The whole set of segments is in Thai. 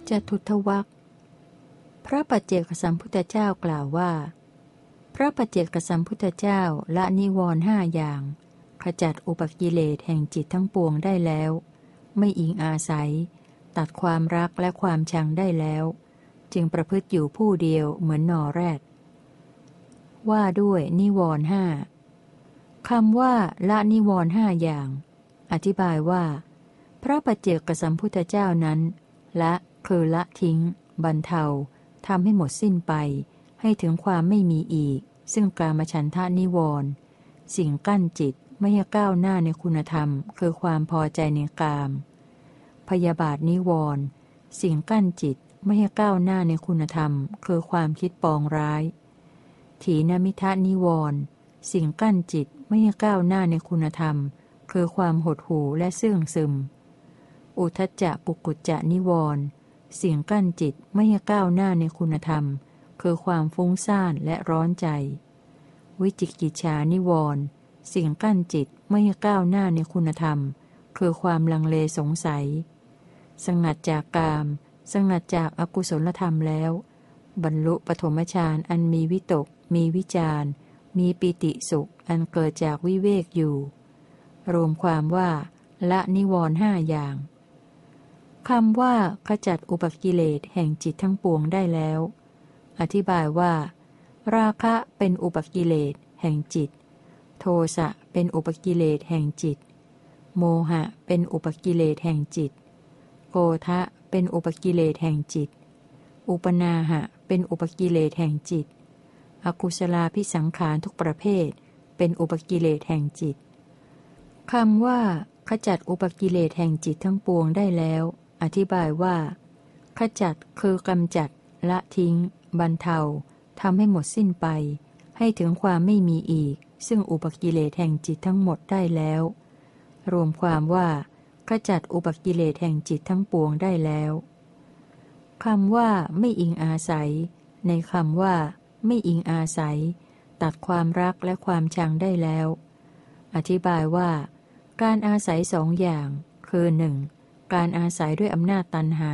จตุทวรรคพระปัจเจกสัมพุทธเจ้ากล่าวว่าพระปัจเจกสัมพุทธเจ้าละนิวรณ์ห้าอย่างขจัดอุปกิเลสแห่งจิตทั้งปวงได้แล้วไม่อิงอาศัยตัดความรักและความชังได้แล้วจึงประพฤติอยู่ผู้เดียวเหมือนนอแรดว่าด้วยนิวรณ์ห้าคำว่าละนิวรณ์ห้าอย่างอธิบายว่าพระปัจเจกสัมพุทธเจ้านั้นละคือละทิ้งบรรเทาทำให้หมดสิ้นไปให้ถึงความไม่มีอีกซึ่งกามฉันทะนิวรณ์สิ่งกั้นจิตไม่ให้ก้าวหน้าในคุณธรรมคือความพอใจในกามพยาบาทนิวรณ์สิ่งกั้นจิตไม่ให้ก้าวหน้าในคุณธรรมคือความคิดปองร้ายถีนมิทะนิวรณ์สิ่งกั้นจิตไม่ให้ก้าวหน้าในคุณธรรมคือความหดหู่และเสื่องซึมอุทธัจจะกุกุจจะนิวรณ์สิ่งกั้นจิตไม่ให้ก้าวหน้าในคุณธรรมคือความฟุ้งซ่านและร้อนใจวิจิกิจฉานิวรณ์สิ่งกั้นจิตไม่ให้ก้าวหน้าในคุณธรรมคือความลังเลสงสัยสงัดจากกามสงัดจากอกุศลธรรมแล้วบรรลุปฐมฌานอันมีวิตกมีวิจารมีปิติสุขอันเกิดจากวิเวกอยู่รวมความว่าละนิวรณ์ห้าอย่างคำว่าขจัดอุปกิเลสแห่งจิตทั้งปวงได้แล้วอธิบายว่าราคะเป็นอุปกิเลสแห่งจิตโทสะเป็นอุปกิเลสแห่งจิตโมหะเป็นอุปกิเลสแห่งจิตโกฏะเป็นอุปกิเลสแห่งจิตอุปนาหะเป็นอุปกิเลสแห่งจิตอกุศลาภิสังขารทุกประเภทเป็นอุปกิเลสแห่งจิตคำว่าขจัดอุปกิเลสแห่งจิตทั้งปวงได้แล้วอธิบายว่าขจัดคือกำจัดละทิ้งบรรเทาทำให้หมดสิ้นไปให้ถึงความไม่มีอีกซึ่งอุปกิเลสแห่งจิตทั้งหมดได้แล้วรวมความว่าขจัดอุปกิเลสแห่งจิตทั้งปวงได้แล้วคำว่าไม่อิงอาศัยในคำว่าไม่อิงอาศัยตัดความรักและความชังได้แล้วอธิบายว่าการอาศัยสองอย่างคือ 1. การอาศัยด้วยอำนาจตัณหา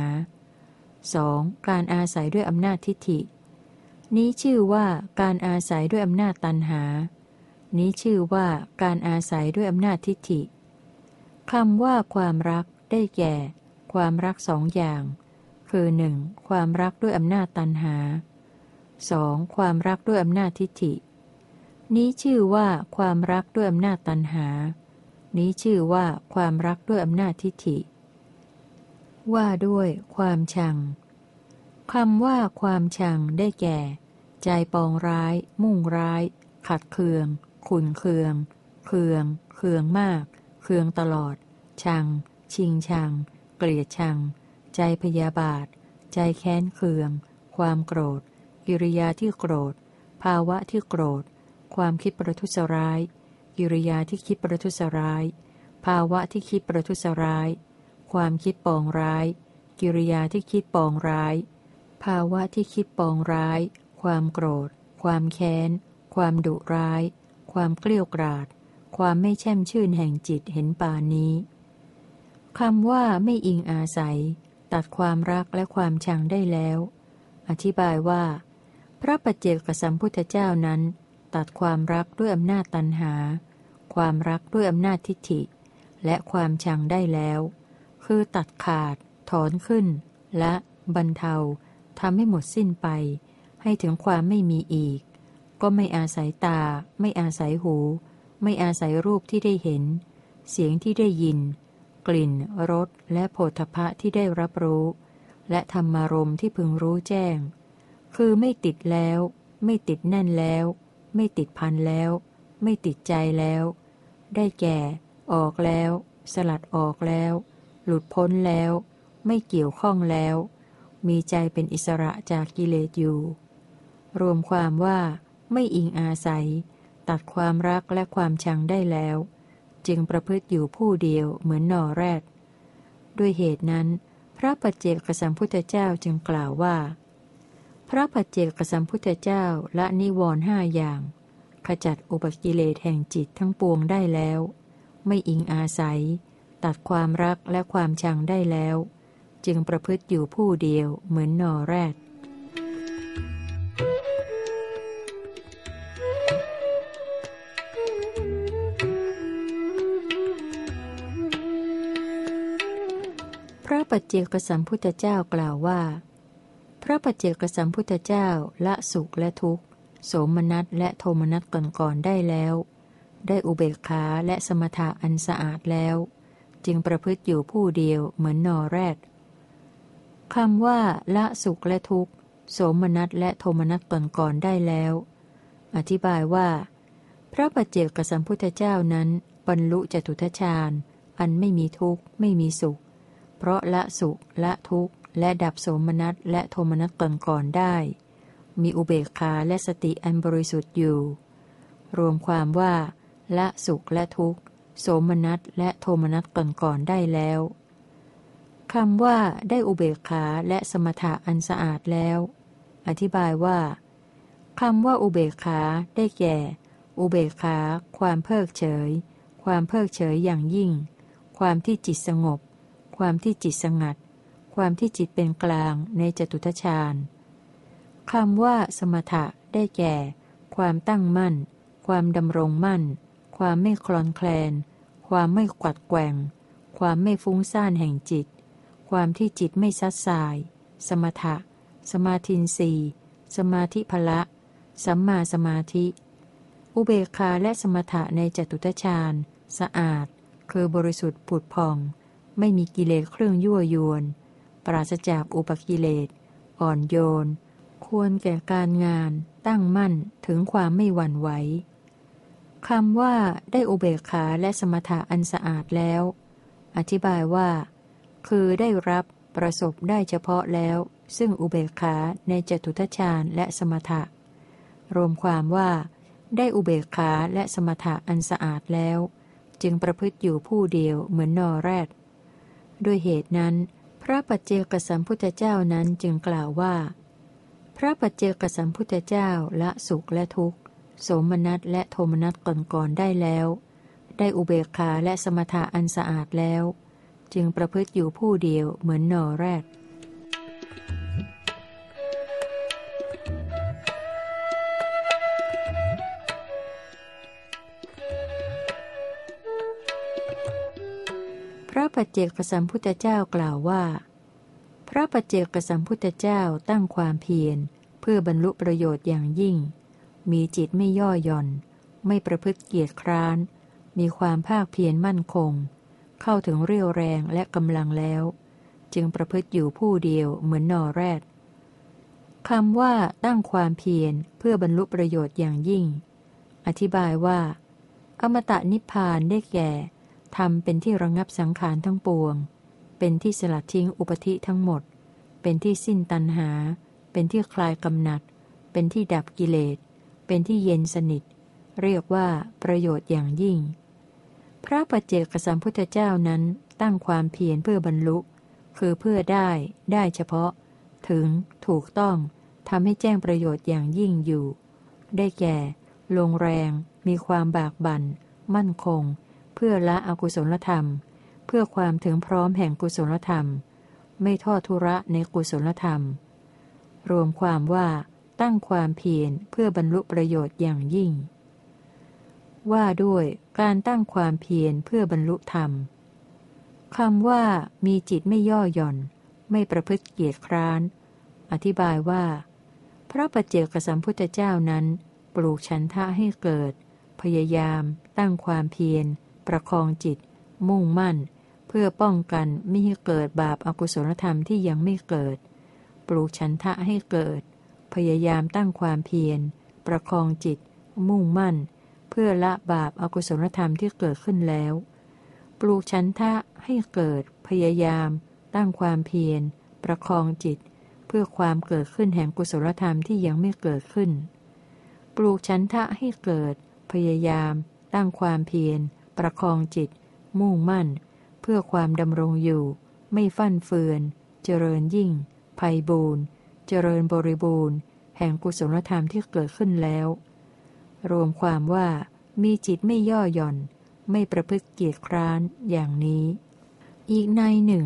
2. การอาศัยด้วยอำนาจทิฏฐินี้ชื่อว่าการอาศัยด้วยอำนาจตัณหานี้ชื่อว่าการอาศัยด้วยอำนาจทิฏฐิคำว่าความรักได้แก่ความรักสองอย่างคือ 1. ความรักด้วยอำนาจตัณหา 2. ความรักด้วยอำนาจทิฏฐินี้ชื่อว่าความรักด้วยอำนาจตัณหานี้ชื่อว่าความรักด้วยอำนาจทิฏฐิว่าด้วยความชังคำว่าความชังได้แก่ใจปองร้ายมุ่งร้ายขัดเคืองขุ่นเคืองเคืองมากเคืองตลอดชังชิงชังเกลียดชังใจพยาบาทใจแค้นเคืองความโกรธกิริยาที่โกรธภาวะที่โกรธความคิดประทุษร้ายกิริยาที่คิดประทุษร้ายภาวะที่คิดประทุษร้ายความคิดปองร้ายกิริยาที่คิดปองร้ายภาวะที่คิดปองร้ายความโกรธความแค้นความดุร้ายความเกลี้ยกล่อมความไม่แช่มชื่นแห่งจิตเห็นป่านนี้คำว่าไม่อิงอาศัยตัดความรักและความชังได้แล้วอธิบายว่าพระปัจเจกสัมพุทธเจ้านั้นตัดความรักด้วยอำนาจตัณหาความรักด้วยอำนาจทิฏฐิและความชังได้แล้วคือตัดขาดถอนขึ้นและบรรเทาทำให้หมดสิ้นไปให้ถึงความไม่มีอีกก็ไม่อาศัยตาไม่อาศัยหูไม่อาศัยรูปที่ได้เห็นเสียงที่ได้ยินกลิ่นรสและโผฏฐัพพะที่ได้รับรู้และธรรมารมณ์ที่พึงรู้แจ้งคือไม่ติดแล้วไม่ติดแน่นแล้วไม่ติดพันแล้วไม่ติดใจแล้วได้แก่ออกแล้วสลัดออกแล้วหลุดพ้นแล้วไม่เกี่ยวข้องแล้วมีใจเป็นอิสระจากกิเลสอยู่รวมความว่าไม่อิงอาศัยตัดความรักและความชังได้แล้วจึงประพฤติอยู่ผู้เดียวเหมือนนอแรดด้วยเหตุนั้นพระปัจเจกสัมพุทธเจ้าจึงกล่าวว่าพระปัจเจกสัมพุทธเจ้าละนิวรณ์ห้าอย่างขจัดอุปกิเลสแห่งจิตทั้งปวงได้แล้วไม่อิงอาศัยตัดความรักและความชังได้แล้วจึงประพฤติอยู่ผู้เดียวเหมือนนอแรดพระปัจเจกสัมพุทธเจ้ากล่าวว่าพระปัจเจกสัมพุทธเจ้าละสุขและทุกข์โสมนัสและโทมนัสก่อนๆได้แล้วได้อุเบกขาและสมถะอันสะอาดแล้วจึงประพฤติอยู่ผู้เดียวเหมือนนอแรดคำว่าละสุขและทุกข์โสมนัสและโทมนัสก่อนๆได้แล้วอธิบายว่าพระปัจเจกสัมพุทธเจ้านั้นบรรลุจตุทัชฌานอันไม่มีทุกข์ไม่มีสุขเพราะละสุขละทุกข์และดับโสมนัสและโทมนัสก่อนๆได้มีอุเบกขาและสติอันบริสุทธิ์อยู่รวมความว่าละสุขและทุกข์โสมนัสและโทมนัสก่อนๆได้แล้วคำว่าได้อุเบกขาและสมถะอันสะอาดแล้วอธิบายว่าคำว่าอุเบกขาได้แก่ อุเบกขาความเพิกเฉยความเพิกเฉยอย่างยิ่งความที่จิตสงบความที่จิตสงัดความที่จิตเป็นกลางในจตุทัชฌานคำว่าสมถะได้แก่ ความตั้งมั่นความดำรงมั่นความไม่คลอนแคลนความไม่กวัดแกว่งความไม่ฟุ้งซ่านแห่งจิตความที่จิตไม่ซัดสายสมถะสมาธินทรีย์สมาธิพละสัมมาสมาธิอุเบกขาและสมถะในจตุทัชฌานสะอาดคือบริสุทธิ์ผุดผ่องไม่มีกิเลสเครื่องยั่วยวนปราศจากอุปกิเลสอ่อนโยนควรแก่การงานตั้งมั่นถึงความไม่หวั่นไหวคำว่าได้อุเบกขาและสมถะอันสะอาดแล้วอธิบายว่าคือได้รับประสบได้เฉพาะแล้วซึ่งอุเบกขาในจตุทัชฌานและสมถะรวมความว่าได้อุเบกขาและสมถะอันสะอาดแล้วจึงประพฤติอยู่ผู้เดียวเหมือนนอแรดด้วยเหตุนั้นพระปัจเจกสัมพุทธเจ้านั้นจึงกล่าวว่าพระปัจเจกสัมพุทธเจ้าละสุขและทุกข์โสมนัสและโทมนัสก่อนๆได้แล้วได้อุเบกขาและสมถะอันสะอาดแล้วจึงประพฤติอยู่ผู้เดียวเหมือนนอแรดพระปัจเจกสัมพุทธเจ้ากล่าวว่าพระปัจเจกสัมพุทธเจ้าตั้งความเพียรเพื่อบรรลุประโยชน์อย่างยิ่งมีจิตไม่ย่อหย่อนไม่ประพฤติเกียจคร้านมีความภาคเพียรมั่นคงเข้าถึงเรี่ยวแรงและกำลังแล้วจึงประพฤติอยู่ผู้เดียวเหมือนนอแรดคำว่าตั้งความเพียรเพื่อบรรลุประโยชน์อย่างยิ่งอธิบายว่าอมตะนิพพานได้แก่ธรรมเป็นที่ระงับสังขารทั้งปวงเป็นที่สลัดทิ้งอุปธิทั้งหมดเป็นที่สิ้นตัณหาเป็นที่คลายกำหนัดเป็นที่ดับกิเลสเป็นที่เย็นสนิทเรียกว่าประโยชน์อย่างยิ่งพระปัจเจกสัมพุทธเจ้านั้นตั้งความเพียรเพื่อบรรลุคือเพื่อได้เฉพาะถึงถูกต้องทำให้แจ้งประโยชน์อย่างยิ่งอยู่ได้แก่ลงแรงมีความบากบั่นมั่นคงเพื่อละอกุศลธรรมเพื่อความถึงพร้อมแห่งกุศลธรรมไม่ทอดทุระในกุศลธรรมรวมความว่าตั้งความเพียรเพื่อบรรลุประโยชน์อย่างยิ่งว่าด้วยการตั้งความเพียรเพื่อบรรลุธรรมคำว่ามีจิตไม่ย่อหย่อนไม่ประพฤติเกียจคร้านอธิบายว่าพระปัจเจกสัมพุทธเจ้านั้นปลูกฉันทะให้เกิดพยายามตั้งความเพียรประคองจิตมุ่งมั่นเพื่อป้องกันไม่ให้เกิดบาปอกุศลธรรมที่ยังไม่เกิดปลูกฉันทะให้เกิดพยายามตั้งความเพียรประคองจิตมุ่งมั่นเพื่อละบาปอกุศลธรรมที่เกิดขึ้นแล้วปลูกฉันทะให้เกิดพยายามตั้งความเพียรประคองจิตเพื่อความเกิดขึ้นแห่งกุศลธรรมที่ยังไม่เกิดขึ้นปลูกฉันทะให้เกิดพยายามตั้งความเพียรประคองจิตมุ่งมั่นเพื่อความดำรงอยู่ไม่ฟั่นเฟือนเจริญยิ่งไพบูรณ์เจริญบริบูรณ์แห่งกุศลธรรมที่เกิดขึ้นแล้วรวมความว่ามีจิตไม่ย่อหย่อนไม่ประพฤติเกียจคร้านอย่างนี้อีกในหนึ่ง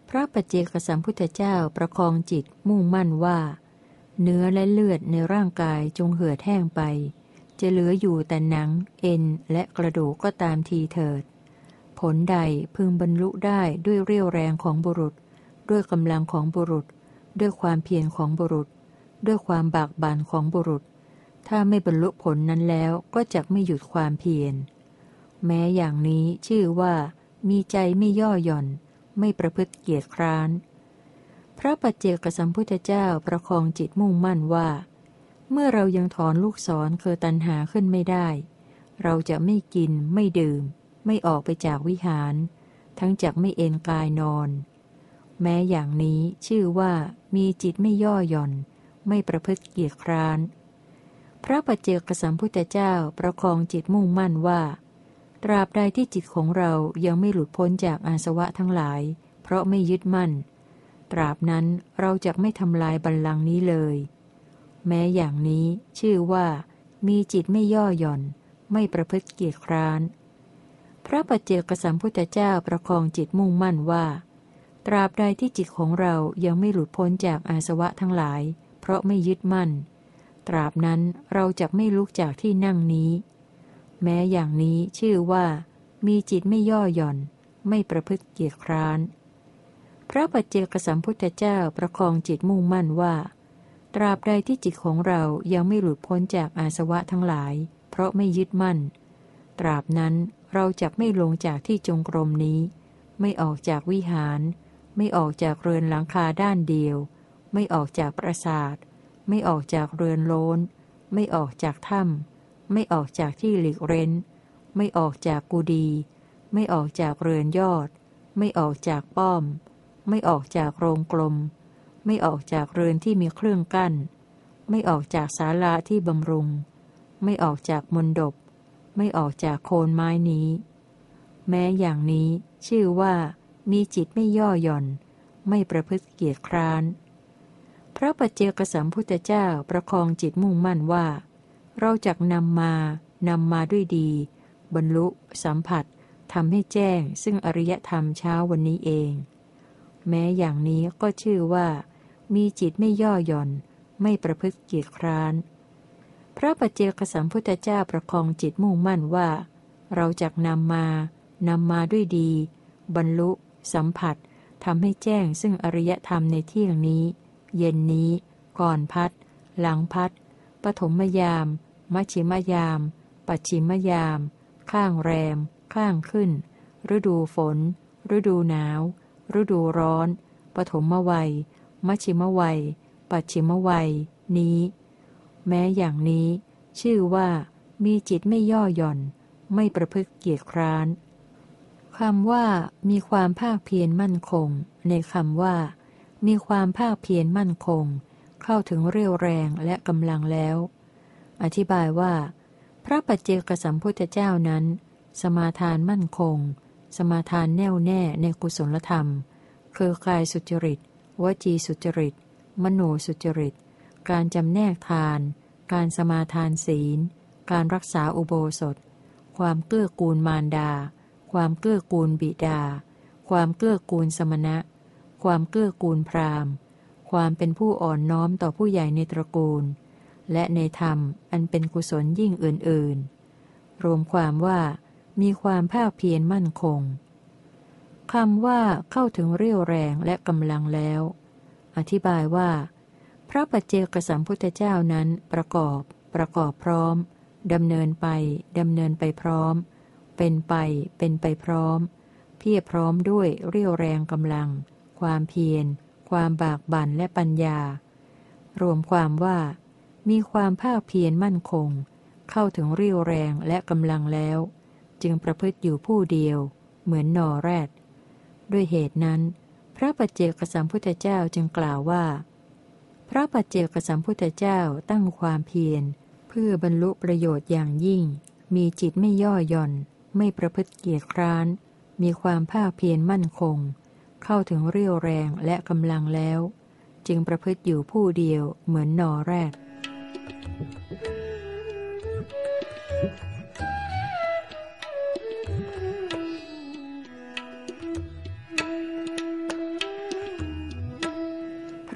พระปัจเจกสัมพุทธเจ้าประคองจิตมุ่งมั่นว่าเนื้อและเลือดในร่างกายจงเหือดแห้งไปจะเหลืออยู่แต่หนังเอ็นและกระดูกก็ตามทีเถิดผลใดพึงบรรลุได้ด้วยเรี่ยวแรงของบุรุษด้วยกำลังของบุรุษด้วยความเพียรของบุรุษด้วยความบากบั่นของบุรุษถ้าไม่บรรลุผลนั้นแล้วก็จักไม่หยุดความเพียรแม้อย่างนี้ชื่อว่ามีใจไม่ย่อหย่อนไม่ประพฤติเกียจคร้านพระปัจเจกสัมพุทธเจ้าประคองจิตมุ่งมั่นว่าเมื่อเรายังถอนลูกศรคือตัณหาขึ้นไม่ได้เราจะไม่กินไม่ดื่มไม่ออกไปจากวิหารทั้งจักไม่เอนกายนอนแม้อย่างนี้ชื่อว่ามีจิตไม่ย่อหย่อนไม่ประพฤติเกียจคร้านพระปัจเจกสัมพุทธเจ้าประคองจิตมุ่งมั่นว่าตราบใดที่จิตของเรายังไม่หลุดพ้นจากอาสวะทั้งหลายเพราะไม่ยึดมั่นตราบนั้นเราจะไม่ทำลายบัลลังก์นี้เลยแม้อย่างนี้ชื่อว่ามีจิตไม่ย่อหย่อนไม่ประพฤติเกียจคร้านพระปัจเจกสัมพุทธเจ้าประคองจิตมุ่งมั่นว่าตราบใดที่จิตของเรายังไม่หลุดพ้นจากอาสวะทั้งหลายเพราะไม่ยึดมั่นตราบนั้นเราจะไม่ลุกจากที่นั่งนี้แม้อย่างนี้ชื่อว่ามีจิตไม่ย่อหย่อนไม่ประพฤติเกียจคร้านพระปัจเจกสัมพุทธเจ้าประคองจิตมุ่งมั่นว่าตราบใดที่จิตของเรายังไม่หลุดพ้นจากอาสวะทั้งหลายเพราะไม่ยึดมั่นตราบนั้นเราจะไม่ลงจากที่จงกรมนี้ไม่ออกจากวิหารไม่ออกจากเรือนหลังคาด้านเดียวไม่ออกจากปราสาทไม่ออกจากเรือนโล้นไม่ออกจากถ้ำไม่ออกจากที่หลีกเร้นไม่ออกจากกุฏิไม่ออกจากเรือนยอดไม่ออกจากป้อมไม่ออกจากโรงกลมไม่ออกจากเรือนที่มีเครื่องกั้นไม่ออกจากศาลาที่บำรุงไม่ออกจากมณฑปไม่ออกจากโคนไม้นี้แม้อย่างนี้ชื่อว่ามีจิตไม่ย่อหย่อนไม่ประพฤติเกียจคร้านพระปัจเจกสัมพุทธเจ้าประคองจิตมุ่งมั่นว่าเราจักนำมาด้วยดีบรรลุสัมผัสทำให้แจ้งซึ่งอริยธรรมเช้าวันนี้เองแม้อย่างนี้ก็ชื่อว่ามีจิตไม่ย่อหย่อนไม่ประพฤติเกียจคร้านพระปัจเจกสัมพุทธเจ้าประคองจิตมุ่งมั่นว่าเราจักนำมาด้วยดีบรรลุสัมผัสทำให้แจ้งซึ่งอริยธรรมในเที่ยงนี้เย็นนี้ก่อนพัดหลังพัดปฐมยามมัชฌิมยามปัจฉิมยามข้างแรมข้างขึ้นฤดูฝนฤดูหนาวฤดูร้อนปฐมวัยมัชฌิมวัยปัจฉิมวัยนี้แม้อย่างนี้ชื่อว่ามีจิตไม่ย่อหย่อนไม่ประพฤติเกียจคร้านคำว่ามีความภาคเพียรมั่นคงในคำว่ามีความภาคเพียรมั่นคงเข้าถึงเรี่ยวแรงและกำลังแล้วอธิบายว่าพระปัจเจกสัมพุทธเจ้านั้นสมาทานมั่นคงสมาทานแน่วแน่ในกุศลธรรมคือกายสุจริตวจีสุจริตมโนสุจริตการจำแนกทานการสมาทานศีลการรักษาอุโบสถความเกื้อกูลมารดาความเกื้อกูลบิดาความเกื้อกูลสมณะความเกื้อกูลพราหมณ์ความเป็นผู้อ่อนน้อมต่อผู้ใหญ่ในตระกูลและในธรรมอันเป็นกุศลยิ่งอื่นๆรวมความว่ามีความภาคเพียรมั่นคงคำว่าเข้าถึงเรี่ยวแรงและกำลังแล้วอธิบายว่าพระปัจเจกสัมพุทธเจ้านั้นประกอบพร้อมดำเนินไปพร้อมเป็นไปพร้อมเพียรพร้อมด้วยเรี่ยวแรงกำลังความเพียรความบากบั่นและปัญญารวมความว่ามีความภาคเพียรมั่นคงเข้าถึงเรี่ยวแรงและกำลังแล้วจึงประพฤติอยู่ผู้เดียวเหมือนนอแรดด้วยเหตุนั้นพระปัจเจกสัมพุทธเจ้าจึงกล่าวว่าพระปัจเจกสัมพุทธเจ้าตั้งความเพียรเพื่อบรรลุประโยชน์อย่างยิ่งมีจิตไม่ย่อหย่อนไม่ประพฤติเกียจคร้านมีความภาคเพียรมั่นคงเข้าถึงเรี่ยวแรงและกำลังแล้วจึงประพฤติอยู่ผู้เดียวเหมือนนอแรด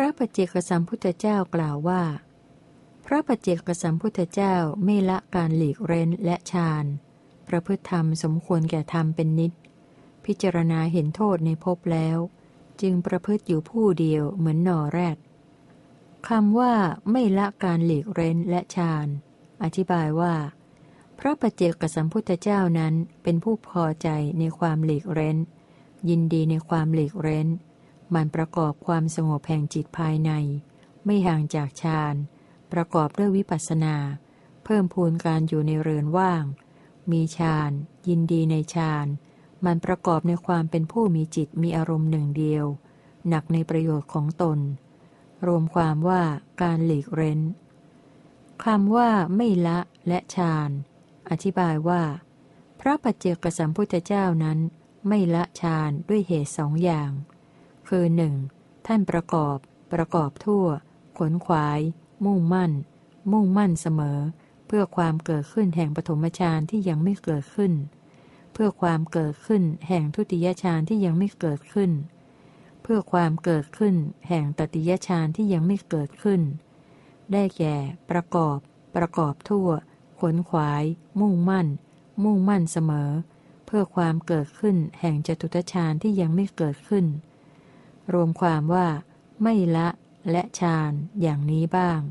ระปัจเจกสัมพุทธเจ้ากล่าวว่าพระปัจเจกสัมพุทธเจ้าไม่ละการหลีกเร้นและฌานประพฤติธรรมสมควรแก่ธรรมเป็นนิจพิจารณาเห็นโทษในภพแล้วจึงประพฤติอยู่ผู้เดียวเหมือนนอแรดคำว่าไม่ละการหลีกเร้นและฌานอธิบายว่าพระปัจเจกสัมพุทธเจ้านั้นเป็นผู้พอใจในความหลีกเร้นยินดีในความหลีกเร้นมันประกอบความสงบแห่งจิตภายในไม่ห่างจากฌานประกอบด้วยวิปัสสนาเพิ่มพูนการอยู่ในเรือนว่างมีฌานยินดีในฌานมันประกอบในความเป็นผู้มีจิตมีอารมณ์หนึ่งเดียวหนักในประโยชน์ของตนรวมความว่าการหลีกเร้นคำว่าไม่ละและฌานอธิบายว่าพระปัจเจกสัมพุทธเจ้านั้นไม่ละฌานด้วยเหตุสองอย่างคือ 1. ท่านประกอบทั่วขนขวายมุ่งมั่นเสมอเพื่อความเกิดขึ้นแห่งปฐมฌานที่ยังไม่เกิดขึ้นเพื่อความเกิดขึ้นแห่งทุติยฌานที่ยังไม่เกิดขึ้นเพื่อความเกิดขึ้นแห่งตติยฌานที่ยังไม่เกิดขึ้นได้แก่ประกอบทั่วขนขวายมุ่งมั่นเสมอเพื่อความเกิดขึ้นแห่งจตุตฌานที่ยังไม่เกิดขึ้นรวมความว่าไม่ละและฌานอย่างนี้บ้าง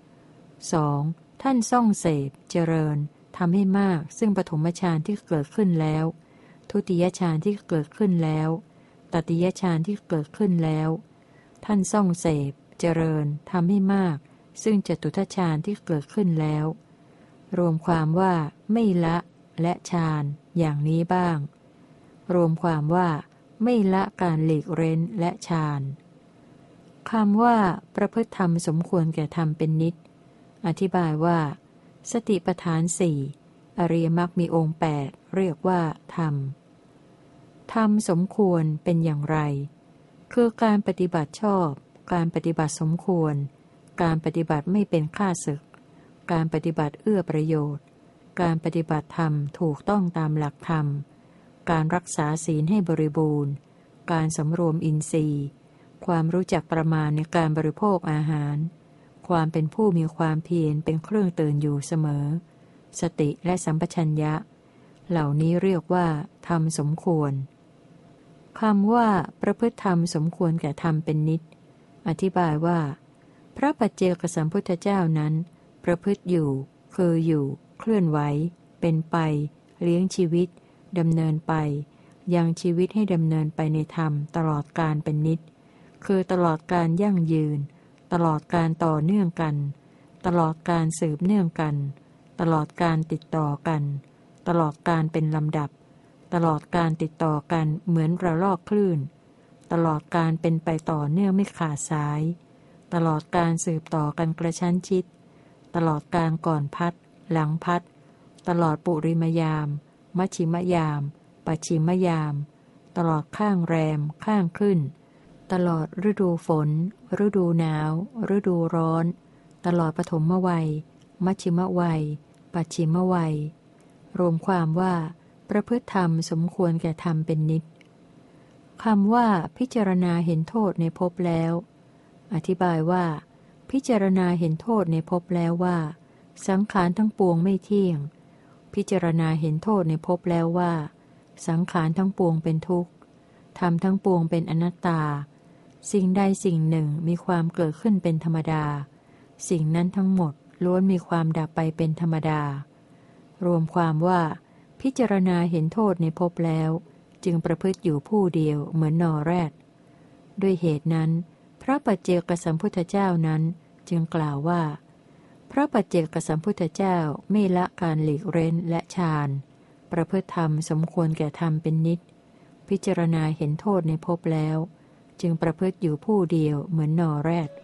2. ท่านส่องเสพเจริญทำให้มากซึ่งปฐมฌานที่เกิดขึ้นแล้วทุติยฌานที่เกิดขึ้นแล้วตติยฌานที่เกิดขึ้นแล้วท่านส่องเสพเจริญทำให้มากซึ่งจตุตฌานที่เกิดขึ้นแล้วรวมความว่าไม่ละและฌานอย่างนี้บ้างรวมความว่าไม่ละการหลีกเร้นและฌานคำว่าประพฤติธรรมสมควรแก่ธรรมเป็นนิจอธิบายว่าสติปัฏฐานสี่อริยมรรคมีองค์8เรียกว่าธรรมธรรมสมควรเป็นอย่างไรคือการปฏิบัติชอบการปฏิบัติสมควรการปฏิบัติไม่เป็นข้าศึกการปฏิบัติเอื้อประโยชน์การปฏิบัติธรรมถูกต้องตามหลักธรรมการรักษาศีลให้บริบูรณ์การสำรวมอินทรีย์ความรู้จักประมาณในการบริโภคอาหารความเป็นผู้มีความเพียรเป็นเครื่องตื่นอยู่เสมอสติและสัมปชัญญะเหล่านี้เรียกว่าธรรมสมควรคำว่าประพฤติธรรมสมควรแก่ธรรมเป็นนิจอธิบายว่าพระปัจเจกสัมพุทธเจ้านั้นประพฤติอยู่คืออยู่เคลื่อนไหวเป็นไปเลี้ยงชีวิตดำเนินไปยังชีวิตให้ดำเนินไปในธรรมตลอดกาลเป็นนิจคือตลอดการยั่งยืนตลอดการต่อเนื่องกันตลอดการสืบเนื่องกันตลอดการติดต่อกันตลอดการเป็นลำดับตลอดการติดต่อกันเหมือนระลอกคลื่นตลอดการเป็นไปต่อเนื่องไม่ขาดสายตลอดการสืบต่อกันกระชั้นชิดตลอดการก่อนพัดหลังพัดตลอดปุริมยามมัชชิมยามปัจฉิมยามตลอดข้างแรมข้างขึ้นตลอดฤดูฝนฤดูหนาวฤดูร้อนตลอดปฐมวัยมัชชิมวัยปัจฉิมวัยรวมความว่าประพฤติธรรมสมควรแก่ธรรมเป็นนิจคำว่าพิจารณาเห็นโทษในภพแล้วอธิบายว่าพิจารณาเห็นโทษในภพแล้วว่าสังขารทั้งปวงไม่เที่ยงพิจารณาเห็นโทษในภพแล้วว่าสังขารทั้งปวงเป็นทุกข์ธรรมทั้งปวงเป็นอนัตตาสิ่งใดสิ่งหนึ่งมีความเกิดขึ้นเป็นธรรมดาสิ่งนั้นทั้งหมดล้วนมีความดับไปเป็นธรรมดารวมความว่าพิจารณาเห็นโทษในภพแล้วจึงประพฤติอยู่ผู้เดียวเหมือนนอแรดด้วยเหตุนั้นพระปัจเจกสัมพุทธเจ้านั้นจึงกล่าวว่าพระปัจเจกสัมพุทธเจ้าไม่ละการหลีกเร้นและฌานประพฤติธรรมสมควรแก่ธรรมเป็นนิจพิจารณาเห็นโทษในภพแล้วจึงประพฤติอยู่ผู้เดียวเหมือนนอแรด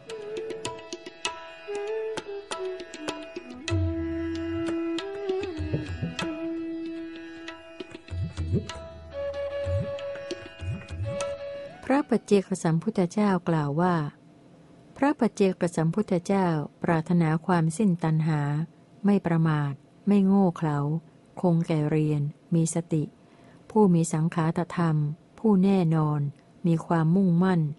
พระปัจเจกสัมพุทธเจ้ากล่าวว่าพระปัจเจกสัมพุทธเจ้าปรารถนาความสิ้นตัณหาไม่ประมาทไม่โง่เขลาคงแก่เรียนมีสติผู้มีสังขารธรรมผู้แน่นอนมีความมุ่งมั่น จึง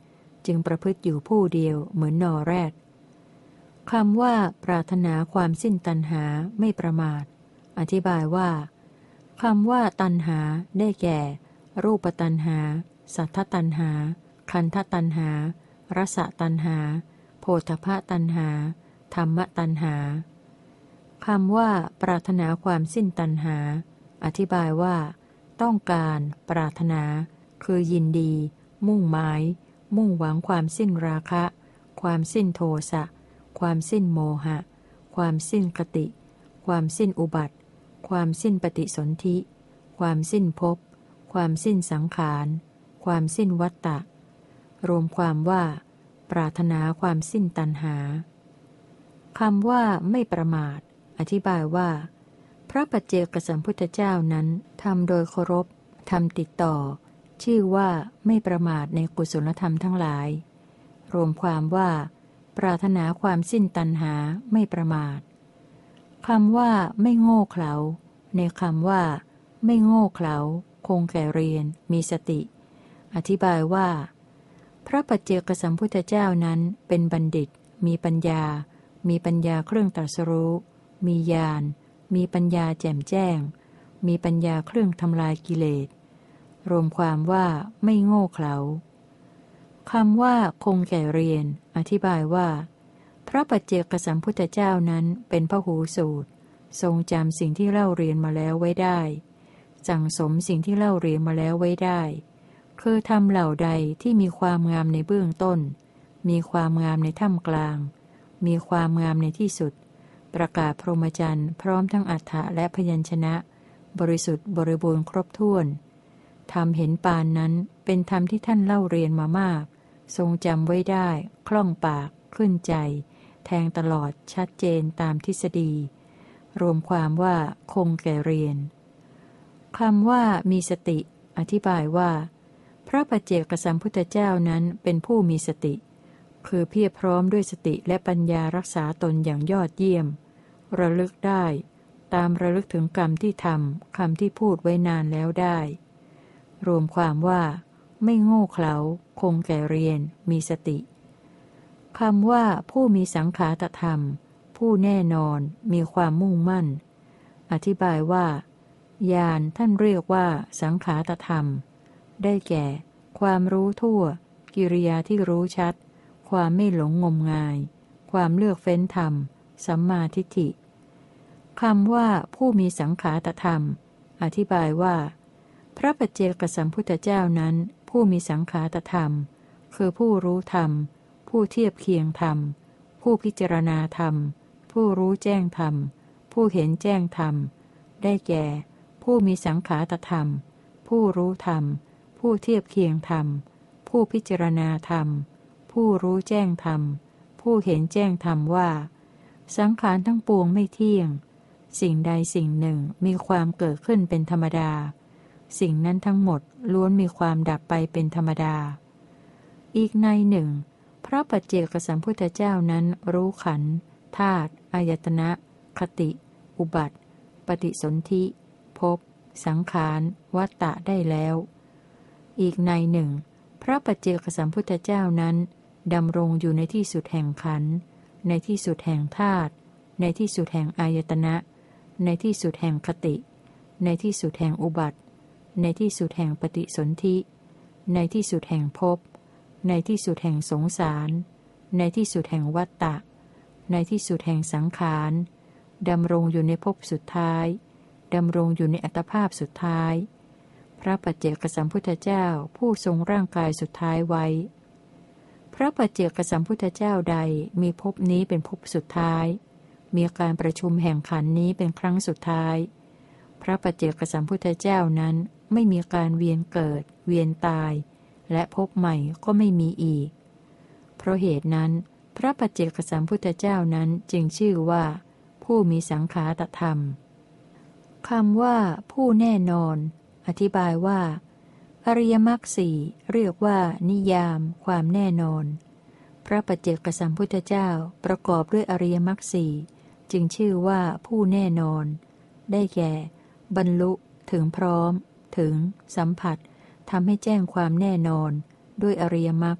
จึงประพฤติอยู่ผู้เดียวเหมือนนอแรดคำว่าปรารถนาความสิ้นตัณหาไม่ประมาทอธิบายว่าคำว่าตัณหาได้แก่ รูปตัณหาสัทธตัณหาคันธตัณหารสตัณหาโผฏฐัพพตัณหาธรรมตัณหาคำว่าปรารถนาความสิ้นตัณหาอธิบายว่าต้องการปรารถนาคือยินดีมุ่งหมายมุ่งหวังความสิ้นราคะความสิ้นโทสะความสิ้นโมหะความสิ้นคติความสิ้นอุบัติความสิ้นปฏิสนธิความสิ้นภพความสิ้นสังขารความสิ้นวัฏฏะรวมความว่าปรารถนาความสิ้นตัณหาคำว่าไม่ประมาทอธิบายว่าพระปัจเจกสัมพุทธเจ้านั้นทำโดยเคารพทำติดต่อชื่อว่าไม่ประมาทในกุศลธรรมทั้งหลายรวมความว่าปรารถนาความสิ้นตัณหาไม่ประมาทคำว่าไม่โง่เขลาในคำว่าไม่โง่เขลาคงแก่เรียนมีสติอธิบายว่าพระปัจเจกสัมพุทธเจ้านั้นเป็นบัณฑิตมีปัญญาเครื่องตรัสรู้มีญาณมีปัญญาแจ่มแจ้งมีปัญญาเครื่องทำลายกิเลสรวมความว่าไม่โง่เขลาคำว่าคงแก่เรียนอธิบายว่าพระปัจเจกสัมพุทธเจ้านั้นเป็นพหูสูตรทรงจำสิ่งที่เล่าเรียนมาแล้วไว้ได้สั่งสมสิ่งที่เล่าเรียนมาแล้วไว้ได้คือทำเหล่าใดที่มีความงามในเบื้องต้นมีความงามในท่ามกลางมีความงามในที่สุดประกาศพรหมจรรย์พร้อมทั้งอรรถะและพยัญชนะบริสุทธิ์บริบูรณ์ครบถ้วนธรรมเห็นปานนั้นเป็นธรรมที่ท่านเล่าเรียนมามากทรงจำไว้ได้คล่องปากขึ้นใจแทงตลอดชัดเจนตามทฤษฎีรวมความว่าคงแก่เรียนคำว่ามีสติอธิบายว่าพระปัจเจกสัมพุทธเจ้านั้นเป็นผู้มีสติคือเพียรพร้อมด้วยสติและปัญญารักษาตนอย่างยอดเยี่ยมระลึกได้ตามระลึกถึงกรรมที่ทำคำที่พูดไว้นานแล้วได้รวมความว่าไม่โง่เขลาคงแก่เรียนมีสติคำว่าผู้มีสังขารธรรมผู้แน่นอนมีความมุ่งมั่นอธิบายว่าญาณท่านเรียกว่าสังขารธรรมได้แก่ความรู้ทั่วกิริยาที่รู้ชัดความไม่หลงงมงายความเลือกเฟ้นธรรมสัมมาทิฏฐิคำว่าผู้มีสังขารธรรมอธิบายว่าพระปัจเจกสัมพุทธเจ้านั้นผู้มีสังขารธรรมคือผู้รู้ธรรมผู้เทียบเคียงธรรมผู้พิจารณาธรรมผู้รู้แจ้งธรรมผู้เห็นแจ้งธรรมได้แก่ผู้มีสังขารธรรมผู้รู้ธรรมผู้เทียบเคียงธรรมผู้พิจารณาธรรมผู้รู้แจ้งธรรมผู้เห็นแจ้งธรรมว่าสังขารทั้งปวงไม่เที่ยงสิ่งใดสิ่งหนึ่งมีความเกิดขึ้นเป็นธรรมดาสิ่งนั้นทั้งหมดล้วนมีความดับไปเป็นธรรมดาอีกในหนึ่งพระปัจเจกสัมพุทธเจ้านั้นรู้ขันธ์ธาตุอายตนะคติอุบัติปฏิสนธิภพสังขารวัฏฏะได้แล้วอีกในหนึ่งพระปัจเจกสัมพุทธเจ้านั้นดำรงอยู่ในที่สุดแห่งขันธ์ในที่สุดแห่งธาตุในที่สุดแห่งอายตนะในที่สุดแห่งคติในที่สุดแห่งอุบัติในที่สุดแห่งปฏิสนธิในที่สุดแห่งภพในที่สุดแห่งสงสารในที่สุดแห่งวัฏฏะในที่สุดแห่งสังขารดำรงอยู่ในภพสุดท้ายดำรงอยู่ในอัตภาพสุดท้ายพระปัจเจกสัมพุทธเจ้าผู้ทรงร่างกายสุดท้ายไว้พระปัจเจกสัมพุทธเจ้าใดมีภพนี้เป็นภพสุดท้ายมีการประชุมแห่งขันธ์นี้เป็นครั้งสุดท้ายพระปัจเจกสัมพุทธเจ้านั้นไม่มีการเวียนเกิดเวียนตายและภพใหม่ก็ไม่มีอีกเพราะเหตุนั้นพระปัจเจกสัมพุทธเจ้านั้นจึงชื่อว่าผู้มีสังขารธรรมคำว่าผู้แน่นอนอธิบายว่าอริยมรรคสี่เรียกว่านิยามความแน่นอนพระปัจเจกสัมพุทธเจ้าประกอบด้วยอริยมรรคสี่จึงชื่อว่าผู้แน่นอนได้แก่บรรลุถึงพร้อมถึงสัมผัสทำให้แจ้งความแน่นอนด้วยอริยมรรค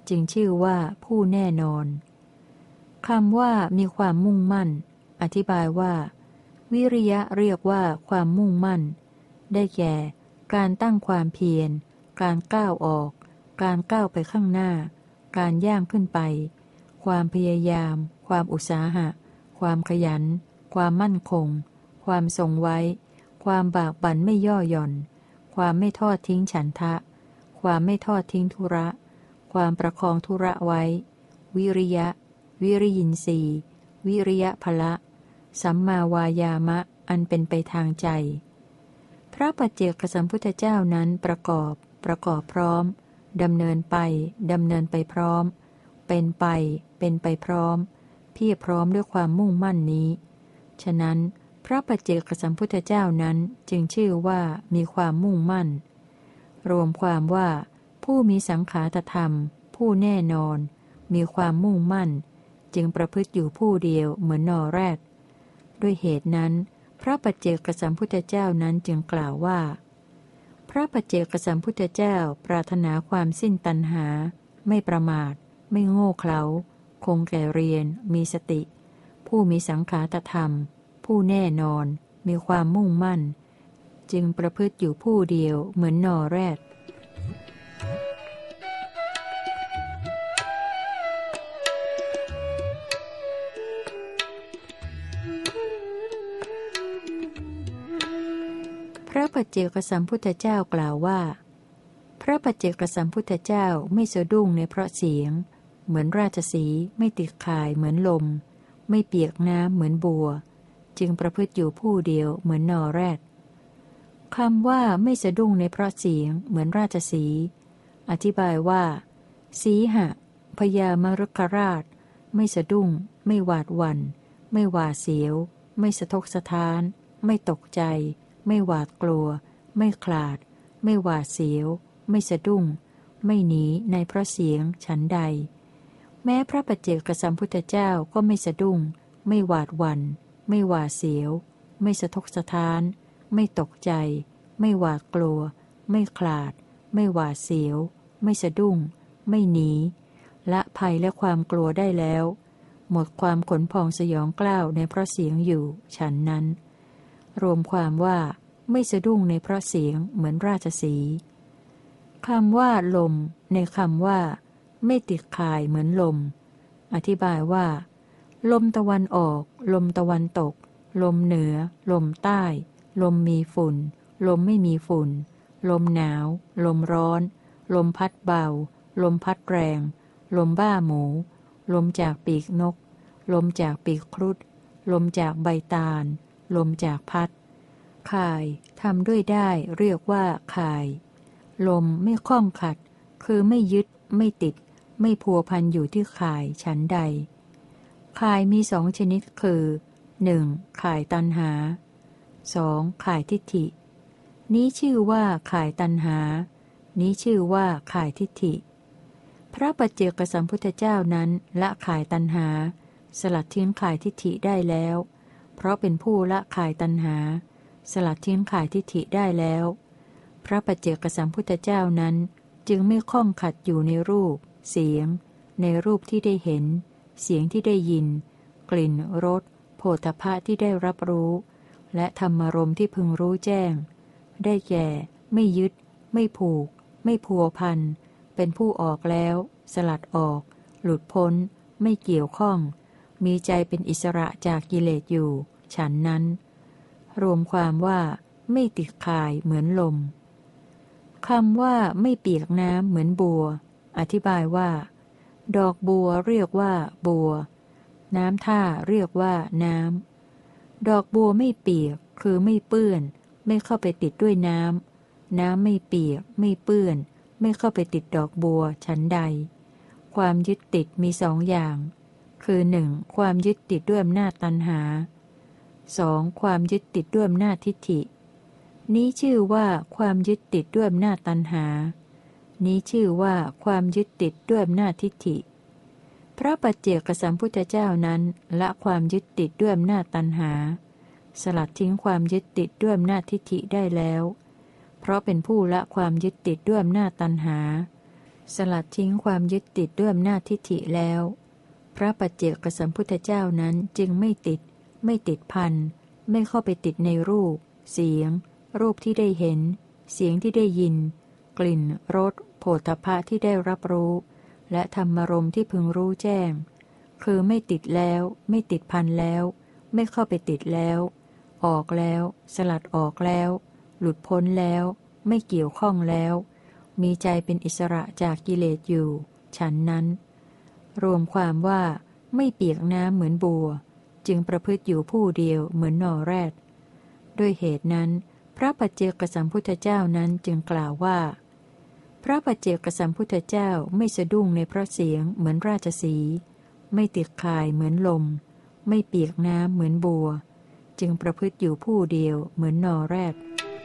จึงชื่อว่าผู้แน่นอนคำว่ามีความมุ่งมั่นอธิบายว่าวิริยะเรียกว่าความมุ่งมั่นได้แก่การตั้งความเพียรการก้าวออกการก้าวไปข้างหน้าการย่างขึ้นไปความพยายามความอุตสาหะความขยันความมั่นคงความทรงไว้ความบากบั่นไม่ย่อหย่อนความไม่ทอดทิ้งฉันทะความไม่ทอดทิ้งธุระความประคองธุระไว้วิริยะวิริยินทรีย์วิริยะพละสัมมาวายามะอันเป็นไปทางใจพระปัจเจกสัมพุทธเจ้านั้นประกอบพร้อมดำเนินไปพร้อมเป็นไปพร้อมเพียรพร้อมด้วยความมุ่งมั่นนี้ฉะนั้นพระปัจเจกสัมพุทธเจ้านั้นจึงชื่อว่ามีความมุ่งมั่นรวมความว่าผู้มีสังขารธรรมผู้แน่นอนมีความมุ่งมั่นจึงประพฤติอยู่ผู้เดียวเหมือนนอแรดด้วยเหตุนั้นพระปัจเจกสัมพุทธเจ้านั้นจึงกล่าวว่าพระปัจเจกสัมพุทธเจ้าปรารถนาความสิ้นตัณหาไม่ประมาทไม่โง่เขลาคงแก่เรียนมีสติผู้มีสังขารธรรมผู้แน่นอนมีความมุ่งมั่นจึงประพฤติอยู่ผู้เดียวเหมือนนอแรดพระปัจเจกสัมพุทธเจ้ากล่าวว่าพระปัจเจกสัมพุทธเจ้าไม่สะดุ้งในเพราะเสียงเหมือนราชสีห์ไม่ติดข่ายเหมือนลมไม่เปียกน้ำเหมือนบัวจึงประพฤติอยู่ผู้เดียวเหมือนนอแรดคำว่าไม่สะดุ้งในเพราะเสียงเหมือนราชสีห์อธิบายว่าสีหะพญามรุกราชไม่สะดุ้งไม่หวาดหวั่นไม่หวาดเสียวไม่สะทกสะท้านไม่ตกใจไม่หวาดกลัวไม่คลาดไม่หวาดเสียวไม่สะดุ้งไม่หนีในเพราะเสียงฉันใดแม้พระปัจเจกสัมพุทธเจ้าก็ไม่สะดุ้งไม่หวาดหวั่นไม่หวาดเสียวไม่สะทกสะท้านไม่ตกใจไม่หวาดกลัวไม่คลาดไม่หวาดเสียวไม่สะดุ้งไม่หนีละภัยและความกลัวได้แล้วหมดความขนพองสยองกล้าวในเพราะเสียงอยู่ฉันนั้นรวมความว่าไม่สะดุ้งในเพราะเสียงเหมือนราชสีห์คำว่าลมในคำว่าไม่ติดข่ายเหมือนลมอธิบายว่าลมตะวันออกลมตะวันตกลมเหนือลมใต้ลมมีฝุ่นลมไม่มีฝุ่นลมหนาวลมร้อนลมพัดเบาลมพัดแรงลมบ้าหมูลมจากปีกนกลมจากปีกครุฑลมจากใบตาลลมจากพัดข่ายทำด้วยได้เรียกว่าข่ายลมไม่ข้องขัดคือไม่ยึดไม่ติดไม่พัวพันอยู่ที่ข่ายฉันใดข่ายมีสองชนิดคือ 1. ข่ายตัณหา 2. ข่ายทิฏฐินี้ชื่อว่าข่ายตัณหานี้ชื่อว่าข่ายทิฏฐิพระปัจเจกสัมพุทธเจ้านั้นละข่ายตัณหาสลัดทิ้งข่ายทิฏฐิได้แล้วเพราะเป็นผู้ละข่ายตัณหาสลัดทิ้งข่ายทิฏฐิได้แล้วพระปัจเจกสัมพุทธเจ้านั้นจึงไม่ข้องขัดอยู่ในรูปเสียงในรูปที่ได้เห็นเสียงที่ได้ยินกลิ่นรสโผฏฐัพพะที่ได้รับรู้และธรรมารมณ์ที่พึงรู้แจ้งได้แก่ไม่ยึดไม่ผูกไม่พัวพันเป็นผู้ออกแล้วสลัดออกหลุดพ้นไม่เกี่ยวข้องมีใจเป็นอิสระจากกิเลสอยู่ฉันนั้นรวมความว่าไม่ติดข่ายเหมือนลมคำว่าไม่เปียกน้ำเหมือนบัวอธิบายว่าดอกบัวเรียกว่าบัวน้ำท่าเรียกว่าน้ำดอกบัวไม่เปียกคือไม่เปื้อนไม่เข้าไปติดด้วยน้ำน้ำไม่เปียกไม่เปื้อนไม่เข้าไปติดดอกบัวฉันใดความยึดติดมีสองอย่างคือ 1. ความยึดติดด้วยอำนาจตัณหา 2. ความยึดติดด้วยอำนาจทิฏฐินี้ชื่อว่าความยึดติดด้วยอำนาจตัณหานี้ชื่อว่าความยึดติดด้วยอำนาจทิฏฐิพระปัจเจกสัมพุทธเจ้านั้นละความยึดติดด้วยอำนาจตัณหาสลัดทิ้งความยึดติดด้วยอำนาจทิฏฐิได้แล้วเพราะเป็นผู้ละความยึดติดด้วยอำนาจตัณหาสลัดทิ้งความยึดติดด้วยอำนาจทิฏฐิแล้วพระปัจเจกสัมพุทธเจ้านั้นจึงไม่ติดพันไม่เข้าไปติดในรูปเสียงรูปที่ได้เห็นเสียงที่ได้ยินกลิ่นรสโผฏฐัพพะที่ได้รับรู้และธรรมารมณ์ที่พึงรู้แจ้งคือไม่ติดแล้วไม่ติดพันแล้วไม่เข้าไปติดแล้วออกแล้วสลัดออกแล้วหลุดพ้นแล้วไม่เกี่ยวข้องแล้วมีใจเป็นอิสระจากกิเลสอยู่ฉันนั้นรวมความว่าไม่เปียกน้ำเหมือนบัวจึงประพฤติอยู่ผู้เดียวเหมือนนอแรดด้วยเหตุนั้นพระปัจเจกสัมพุทธเจ้านั้นจึงกล่าวว่าพระปัจเจกสัมพุทธเจ้าไม่สะดุ้งในพระเสียงเหมือนราชสีห์ไม่ติดข่ายเหมือนลมไม่เปียกน้ำเหมือนบัวจึงประพฤติอยู่ผู้เดียวเหมือนนอแรด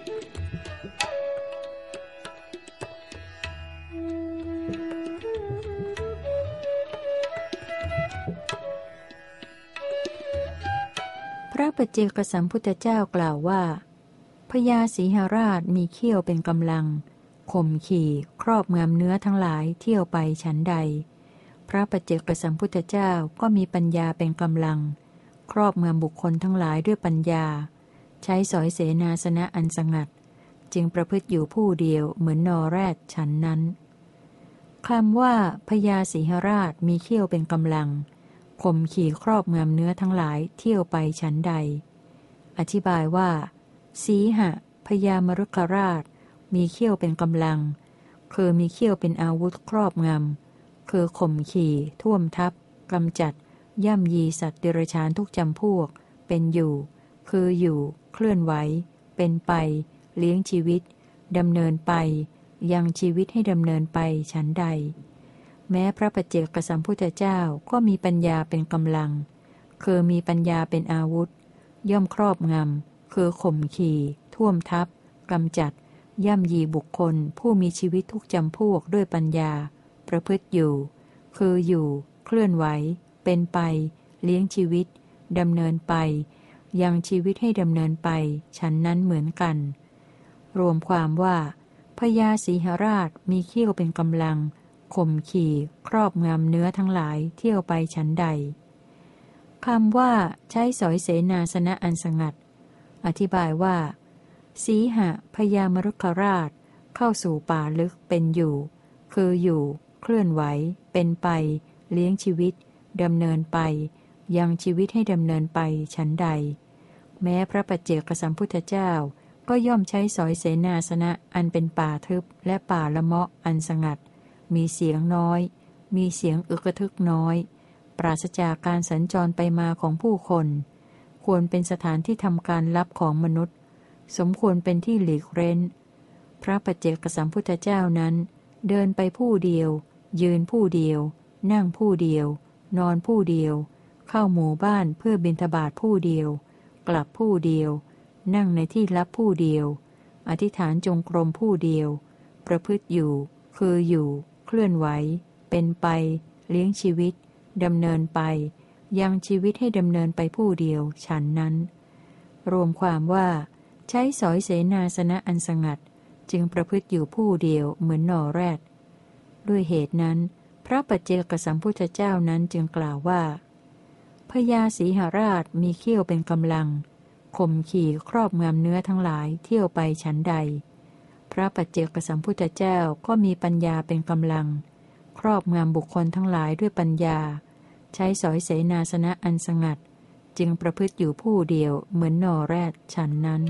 พระปัจเจกสัมพุทธเจ้ากล่าวว่าพญาสีหราชมีเขี้ยวเป็นกำลังข่มขี่ครอบงำเนื้อทั้งหลายเที่ยวไปฉันใดพระปัจเจกสัมพุทธเจ้าก็มีปัญญาเป็นกำลังครอบงำบุคคลทั้งหลายด้วยปัญญาใช้สอยเสนาสนะอันสงัดจึงประพฤติอยู่ผู้เดียวเหมือนนอแรดฉันนั้นคำว่าพญาสีหราชมีเขี้ยวเป็นกำลังข่มขี่ครอบงำเนื้อทั้งหลายเที่ยวไปฉันใดอธิบายว่าสีหะพญามรุกราชมีเขี้ยวเป็นกำลังคือมีเขี้ยวเป็นอาวุธครอบงำคือข่มขี่ท่วมทับกำจัดย่ำยีสัตว์เดรัจฉานทุกจำพวกเป็นอยู่คืออยู่เคลื่อนไหวเป็นไปเลี้ยงชีวิตดำเนินไปยังชีวิตให้ดำเนินไปฉันใดแม้พระปัจเจกสัมพุทธเจ้าก็มีปัญญาเป็นกำลังคือมีปัญญาเป็นอาวุธย่อมครอบงำคือข่มขี่ท่วมทับกำจัดย่ำยีบุคคลผู้มีชีวิตทุกจำพวกด้วยปัญญาประพฤติอยู่คืออยู่เคลื่อนไหวเป็นไปเลี้ยงชีวิตดำเนินไปยังชีวิตให้ดำเนินไปฉันนั้นเหมือนกันรวมความว่าพญาสีหราชมีเขี้ยวเป็นกำลังข่มขี่ครอบงำเนื้อทั้งหลายเที่ยวไปฉันใดคำว่าใช้สอยเสนาสนะอันสงัดอธิบายว่าสีหะพญามรุกราชเข้าสู่ป่าลึกเป็นอยู่คืออยู่เคลื่อนไหวเป็นไปเลี้ยงชีวิตดำเนินไปยังชีวิตให้ดำเนินไปฉันใดแม้พระปัจเจกสัมพุทธเจ้าก็ย่อมใช้สอยเสนาสนะอันเป็นป่าทึบและป่าละเมาะอันสงัดมีเสียงน้อยมีเสียงอึกระทึกน้อยปราศจากการสัญจรไปมาของผู้คนควรเป็นสถานที่ทำการลับของมนุษย์สมควรเป็นที่หลีกเร้นพระปัจเจกสัมพุทธเจ้านั้นเดินไปผู้เดียวยืนผู้เดียวนั่งผู้เดียวนอนผู้เดียวเข้าหมู่บ้านเพื่อบิณฑบาตผู้เดียวกลับผู้เดียวนั่งในที่ลับผู้เดียวอธิษฐานจงกรมผู้เดียวประพฤติอยู่คืออยู่เคลื่อนไหวเป็นไปเลี้ยงชีวิตดำเนินไปยังชีวิตให้ดำเนินไปผู้เดียวฉันนั้นรวมความว่าใช้สอยเสนาสนะอันสงัดจึงประพฤติอยู่ผู้เดียวเหมือนนอแรดด้วยเหตุนั้นพระปัจเจกสัมพุทธเจ้านั้นจึงกล่าวว่าพญาสีหราชมีเขี้ยวเป็นกำลังข่มขี่ครอบงำเนื้อทั้งหลายเที่ยวไปฉันใดพระปัจเจกสัมพุทธเจ้าก็มีปัญญาเป็นกำลังครอบงำบุคคลทั้งหลายด้วยปัญญาใช้สอยเสนาสนะอันสงัดจึงประพฤติอยู่ผู้เดียวเหมือนนอแรดฉันนั้น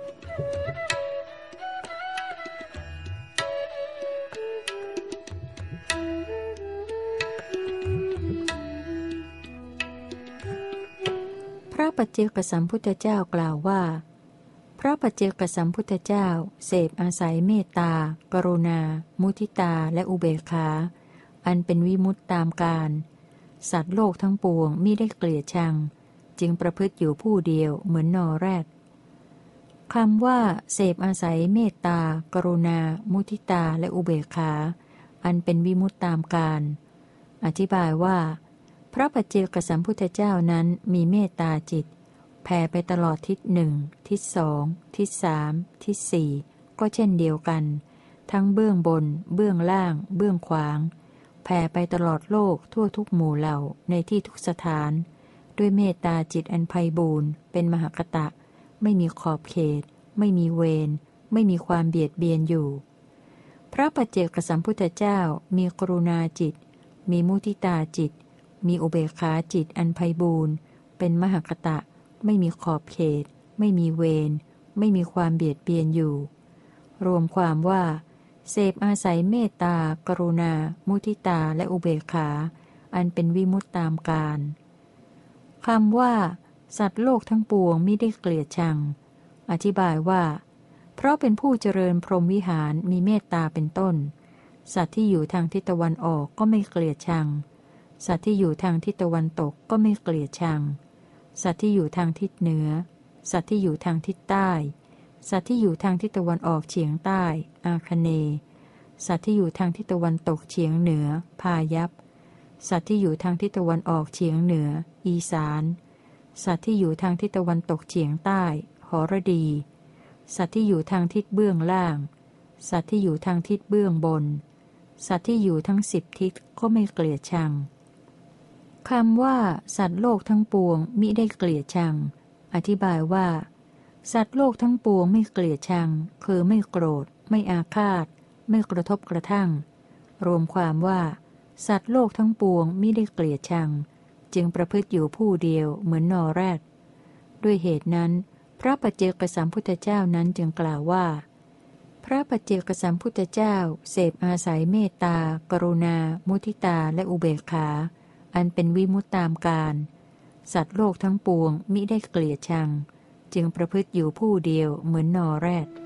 พระปัจเจกสัมพุทธเจ้ากล่าวว่าพระปัจเจกสัมพุทธเจ้าเสพอาศัยเมตตากรุณามุทิตาและอุเบกขาอันเป็นวิมุตติตามกาลสัตว์โลกทั้งปวงมิได้เกลียดชังจึงประพฤติอยู่ผู้เดียวเหมือนนอแรดคำว่าเสพอาศัยเมตตากรุณามุทิตาและอุเบกขาอันเป็นวิมุตติตามกาลอธิบายว่าพระปัจเจกสัมพุทธเจ้านั้นมีเมตตาจิตแผ่ไปตลอดทิศหนึ่งทิศสองทิศสามทิศสี่ก็เช่นเดียวกันทั้งเบื้องบนเบื้องล่างเบื้องขวางแผ่ไปตลอดโลกทั่วทุกหมู่เหล่าในที่ทุกสถานด้วยเมตตาจิตอันไพบูรณ์เป็นมหากตะไม่มีขอบเขตไม่มีเวรไม่มีความเบียดเบียนอยู่พระปัจเจกสัมพุทธเจ้ามีกรุณาจิตมีมุทิตาจิตมีอุเบกขาจิตอันไพบูรณ์เป็นมหากตะไม่มีขอบเขตไม่มีเวรไม่มีความเบียดเบียนอยู่รวมความว่าเสพอาศัยเมตตากรุณามุทิตาและอุเบกขาอันเป็นวิมุตตามกาลคำว่าสัตว์โลกทั้งปวงมิได้เกลียดชังอธิบายว่าเพราะเป็นผู้เจริญพรหมวิหารมีเมตตาเป็นต้นสัตว์ที่อยู่ทางทิศตะวันออกก็ไม่เกลียดชังสัตว์ที่อยู่ทางทิศตะวันตกก็ไม่เกลียดชังสัตว์ที่อยู่ทางทิศเหนือสัตว์ที่อยู่ทางทิศใต้สัตว์ที่อยู่ทางทิศตะวันออกเฉียงใต้อาคเนย์สัตว์ที่อยู่ทางทิศตะวันตกเฉียงเหนือพายัพสัตว์ที่อยู่ทางทิศตะวันออกเฉียงเหนืออีสานสัตว์ที่อยู่ทางทิศตะวันตกเฉียงใต้หรดีสัตว์ที่อยู่ทางทิศเบื้องล่างสัตว์ที่อยู่ทางทิศเบื้องบนสัตว์ที่อยู่ทั้ง10ทิศก็ไม่เกลียดชังคำว่าสัตว์โลกทั้งปวงมิได้เกลียดชังอธิบายว่าสัตว์โลกทั้งปวงไม่เกลียดชังคือไม่โกรธไม่อาฆาตไม่กระทบกระทั่งรวมความว่าสัตว์โลกทั้งปวงมิได้เกลียดชังจึงประพฤติอยู่ผู้เดียวเหมือนนอแรดด้วยเหตุนั้นพระปัจเจกสัมพุทธเจ้านั้นจึงกล่าวว่าพระปัจเจกสัมพุทธเจ้าเสพอาศัยเมตตากรุณามุทิตาและอุเบกขาอันเป็นวิมุตตามกาลสัตว์โลกทั้งปวงมิได้เกลียดชังจึงประพฤติอยู่ผู้เดียวเหมือนนอแรด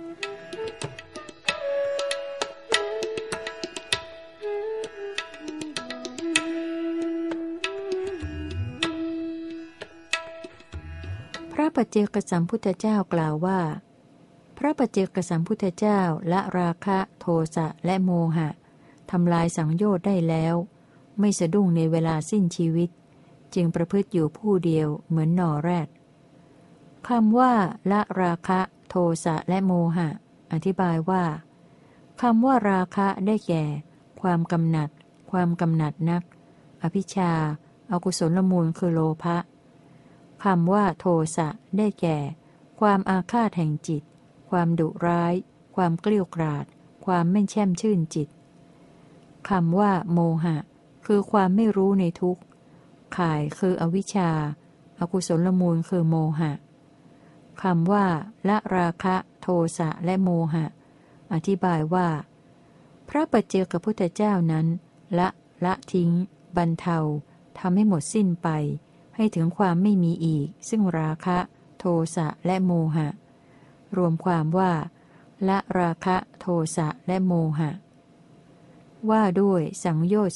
พระปัจเจกสัมพุทธเจ้ากล่าวว่าพระปัจเจกสัมพุทธเจ้าละราคะโทสะและโมหะทำลายสังโยชน์ได้แล้วไม่สะดุ้งในเวลาสิ้นชีวิตจึงประพฤติอยู่ผู้เดียวเหมือนนอแรดคำว่าละราคะโทสะและโมหะอธิบายว่าคำว่าราคะได้แก่ความกำหนัดนักอภิชฌาอกุศลมูลคือโลภะคำว่าโทสะได้แก่ความอาฆาตแห่งจิตความดุร้ายความเกลี้ยกล่อมความไม่แช่มชื่นจิตคำว่าโมหะคือความไม่รู้ในทุกข์ข่ายคืออวิชชาอกุศลมูลคือโมหะคำว่าละราคะโทสะและโมหะอธิบายว่าพระปัจเจกพุทธเจ้านั้นละทิ้งบรรเทาทำให้หมดสิ้นไปให้ถึงความไม่มีอีกซึ่งราคะโทสะและโมหะรวมความว่าละราคะโทสะและโมหะว่าด้วยสังโยชน์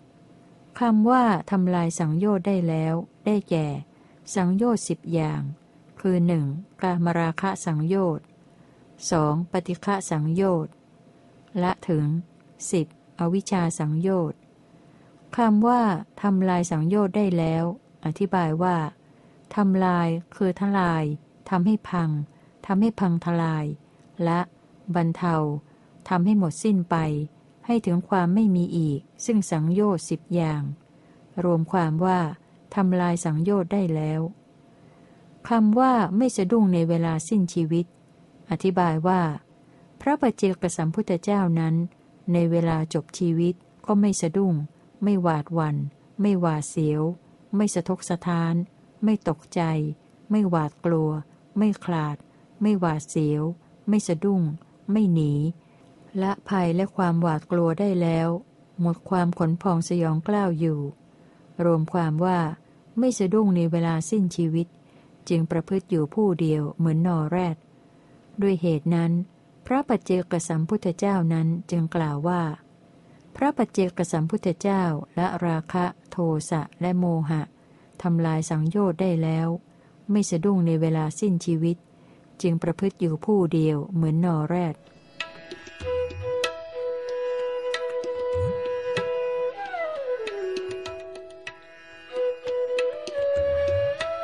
10คำว่าทำลายสังโยชน์ได้แล้วได้แก่สังโยชน์10อย่างคือ 1. กามราคะสังโยชน์ 2. ปฏิฆะสังโยชน์ละถึง 10. อวิชชาสังโยชน์คำว่าทำลายสังโยชน์ได้แล้วอธิบายว่าทำลายคือทลายทำให้พังทลายและบรรเทาทำให้หมดสิ้นไปให้ถึงความไม่มีอีกซึ่งสังโยชน์10อย่างรวมความว่าทำลายสังโยชน์ได้แล้วคำว่าไม่สะดุ้งในเวลาสิ้นชีวิตอธิบายว่าพระปัจเจกสัมพุทธเจ้านั้นในเวลาจบชีวิตก็ไม่สะดุ้งไม่หวาดหวั่นไม่หวาดเสียวไม่สะทกสะท้านไม่ตกใจไม่หวาดกลัวไม่คลาดไม่หวาดเสียวไม่สะดุ้งไม่หนีละภัยและความหวาดกลัวได้แล้วหมดความขนพองสยองกล้าวอยู่รวมความว่าไม่สะดุ้งในเวลาสิ้นชีวิตจึงประพฤติอยู่ผู้เดียวเหมือนนอแรดด้วยเหตุนั้นพระปัจเจกสัมพุทธเจ้านั้นจึงกล่าวว่าพระปัจเจกสัมพุทธเจ้าละราคะโทสะและโมหะทำลายสังโยชน์ได้แล้วไม่สะดุ้งในเวลาสิ้นชีวิตจึงประพฤติอยู่ผู้เดียวเหมือนนอแรด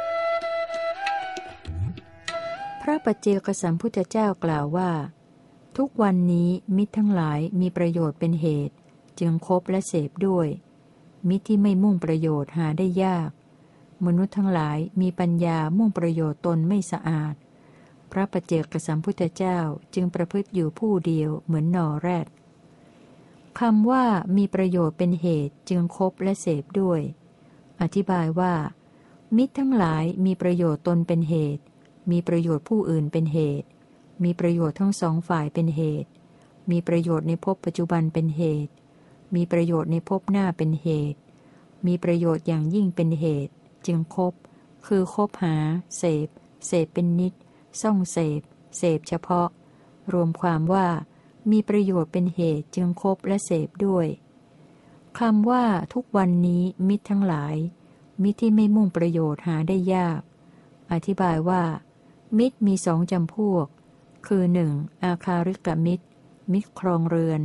พระปัจเจกสัมพุทธเจ้ากล่าวว่าทุกวันนี้มิตรทั้งหลายมีประโยชน์เป็นเหตุจึงคบและเสพด้วย มิตรที่ไม่มุ่งประโยชน์หาได้ยากมนุษย์ทั้งหลายมีปัญญามุ่งประโยชน์ตนไม่สะอาดพระปัจเจกสัมพุทธเจ้าจึงประพฤติอยู่ผู้เดียวเหมือนนอแรดคำว่ามีประโยชน์เป็นเหตุจึงคบและเสพด้วยอธิบายว่ามิตรทั้งหลายมีประโยชน์ตนเป็นเหตุมีประโยชน์ผู้อื่นเป็นเหตุมีประโยชน์ทั้งสองฝ่ายเป็นเหตุมีประโยชน์ในภพปัจจุบันเป็นเหตุมีประโยชน์ในภพหน้าเป็นเหตุมีประโยชน์อย่างยิ่งเป็นเหตุจึงคบคือคบหาเสพเป็นนิจส่องเสพเฉพาะรวมความว่ามีประโยชน์เป็นเหตุจึงคบและเสพด้วยคำว่าทุกวันนี้มิตรทั้งหลายมิตรที่ไม่มุ่งประโยชน์หาได้ยากอธิบายว่ามิตรมีสองจำพวกคือ 1. อาคาริกมิตรมิตรครองเรือน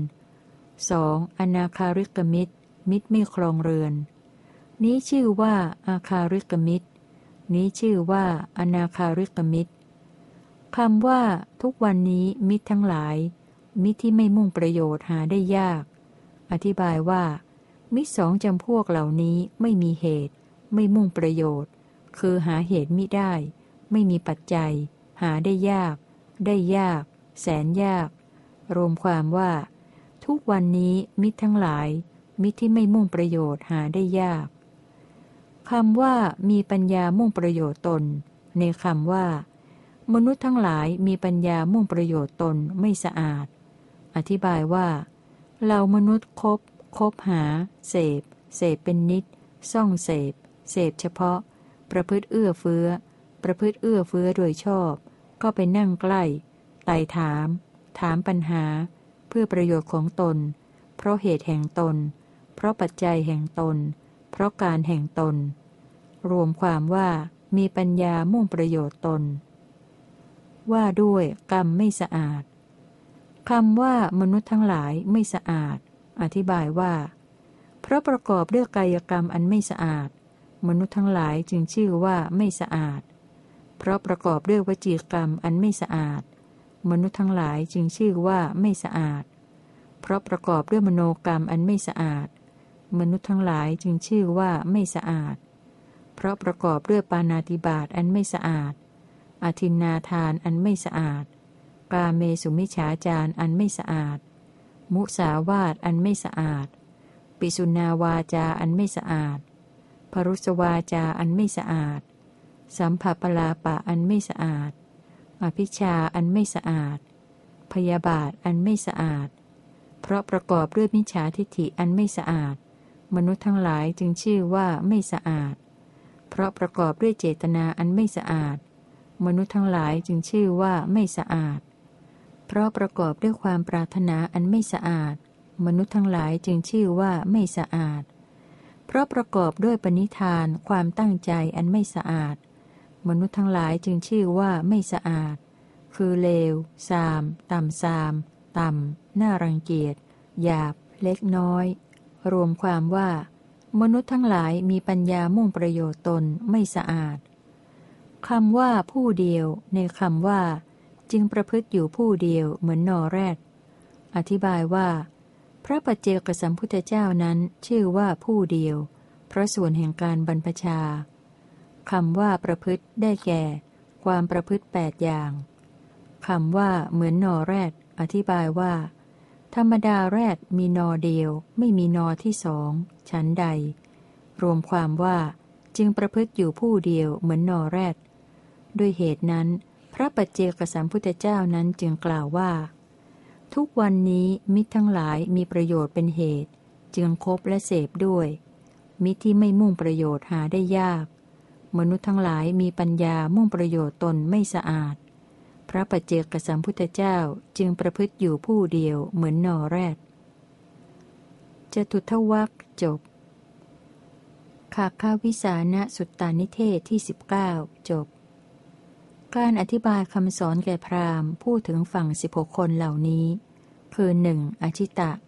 2. อนาคาริกมิตรมิตรไม่ครองเรือนนี้ชื่อว่าอาคาริกมิตรนี้ชื่อว่าอนาคาริกมิตรคำว่าทุกวันนี้มิตรทั้งหลายมิตรที่ไม่มุ่งประโยชน์หาได้ยากอธิบายว่ามิตรสองจำพวกเหล่านี้ไม่มีเหตุไม่มุ่งประโยชน์คือหาเหตุมิได้ไม่มีปัจจัยหาได้ยากแสนยากรวมความว่าทุกวันนี้มิตรทั้งหลายมิตรที่ไม่มุ่งประโยชน์หาได้ยากคำว่ามีปัญญามุ่งประโยชน์ตนในคำว่ามนุษย์ทั้งหลายมีปัญญามุ่งประโยชน์ตนไม่สะอาดอธิบายว่าเรามนุษย์คบหาเสพเป็นนิจส่องเสพเฉพาะประพฤติเอื้อเฟื้อโดยชอบก็ไปนั่งใกล้ไต่ถามปัญหาเพื่อประโยชน์ของตนเพราะเหตุแห่งตนเพราะปัจจัยแห่งตนเพราะการแห่งตนรวมความว่ามีปัญญามุ่งประโยชน์ตนว่าด้วยกรรมไม่สะอาดคำว่ามนุษย์ทั้งหลายไม่สะอาดอธิบายว่าเพราะประกอบด้วยกายกรรมอันไม่สะอาดมนุษย์ทั้งหลายจึงชื่อว่าไม่สะอาดเพราะประกอบด้วยวจีกรรมอันไม่สะอาดมนุษย์ทั้งหลายจึงชื่อว่าไม่สะอาดเพราะประกอบด้วยมโนกรรมอันไม่สะอาดมนุษย์ทั้งหลายจึงชื่อว่าไม่สะอาดเพราะประกอบด้วยปาณาติบาตอันไม่สะอาดอทินนาทานอันไม่สะอาดกาเมสุมิจฉาจารอันไม่สะอาดมุสาวาทอันไม่สะอาดปิสุณาวาจาอันไม่สะอาดพรุสวาจาอันไม่สะอาดสัมผัสปลาปะอันไม่สะอาดอภิชาอันไม่สะอาดพยาบาทอันไม่สะอาดเพราะประกอบด้วยมิจฉาทิฏฐิอันไม่สะอาดมนุษย์ทั้งหลายจึงชื่อว่าไม่สะอาดเพราะประกอบด้วยเจตนาอันไม่สะอาดมนุษย์ทั้งหลายจึงชื่อว่าไม่สะอาดเพราะประกอบด้วยความปรารถนาอันไม่สะอาดมนุษย์ทั้งหลายจึงชื่อว่าไม่สะอาดเพราะประกอบด้วยปณิธานความตั้งใจอันไม่สะอาดมนุษย์ทั้งหลายจึงชื่อว่าไม่สะอาดคือเลวทรามต่ำน่ารังเกียจหยาบเล็กน้อยรวมความว่ามนุษย์ทั้งหลายมีปัญญามุ่งประโยชน์ตนไม่สะอาดคำว่าผู้เดียวในคำว่าจึงประพฤติอยู่ผู้เดียวเหมือนนอแรดอธิบายว่าพระปัจเจกสัมพุทธเจ้านั้นชื่อว่าผู้เดียวเพราะส่วนแห่งการบรรพชาคำว่าประพฤติได้แก่ความประพฤติ8อย่างคำว่าเหมือนนอแรดอธิบายว่าธรรมดาแรดมีนอเดียวไม่มีนอที่สองชั้นใดรวมความว่าจึงประพฤติอยู่ผู้เดียวเหมือนนอแรดด้วยเหตุนั้นพระปัจเจกสัมพุทธเจ้านั้นจึงกล่าวว่าทุกวันนี้มิตรทั้งหลายมีประโยชน์เป็นเหตุจึงคบและเสพด้วยมิตรที่ไม่มุ่งประโยชน์หาได้ยากมนุษย์ทั้งหลายมีปัญญามุ่งประโยชน์ตนไม่สะอาดพระปัจเจกสัมพุทธเจ้าจึงประพฤติอยู่ผู้เดียวเหมือนนอแรดจตุทวรรคจบขาคาวิสานะสุตตานิเทศที่19จบการอธิบายคำสอนแก่พราหมณ์พูดถึงฝั่ง16คนเหล่านี้คือ 1. อชิตะ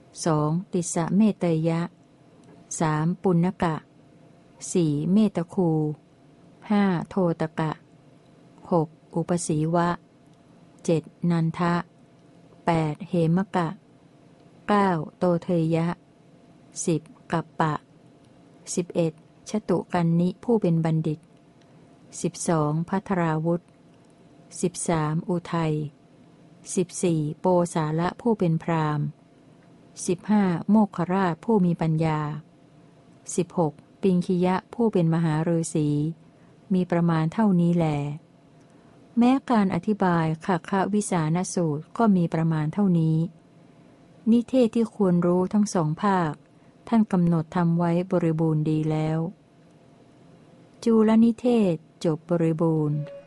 2. ติสสะเมเตยะ 3. ปุณณกะ 4. เมตคู 5. โทตกะ 6. อุปสีวะ 7. นันทะ 8. เหมกะ 9. โตเทยะ 10. กัปปะ 11. ชตุกันนิผู้เป็นบัณฑิต 12. ภัทราวุธ 13. อุทัย 14. โปสาละผู้เป็นพราหมณ์ 15. โมคคราชผู้มีปัญญา 16. ปิงคิยะผู้เป็นมหาฤาษีมีประมาณเท่านี้แล แม้การอธิบายขัคคะวิสานสูตรก็มีประมาณเท่านี้ นิเทศที่ควรรู้ทั้งสองภาคท่านกำหนดทำไว้บริบูรณ์ดีแล้ว จูลนิเทศจบบริบูรณ์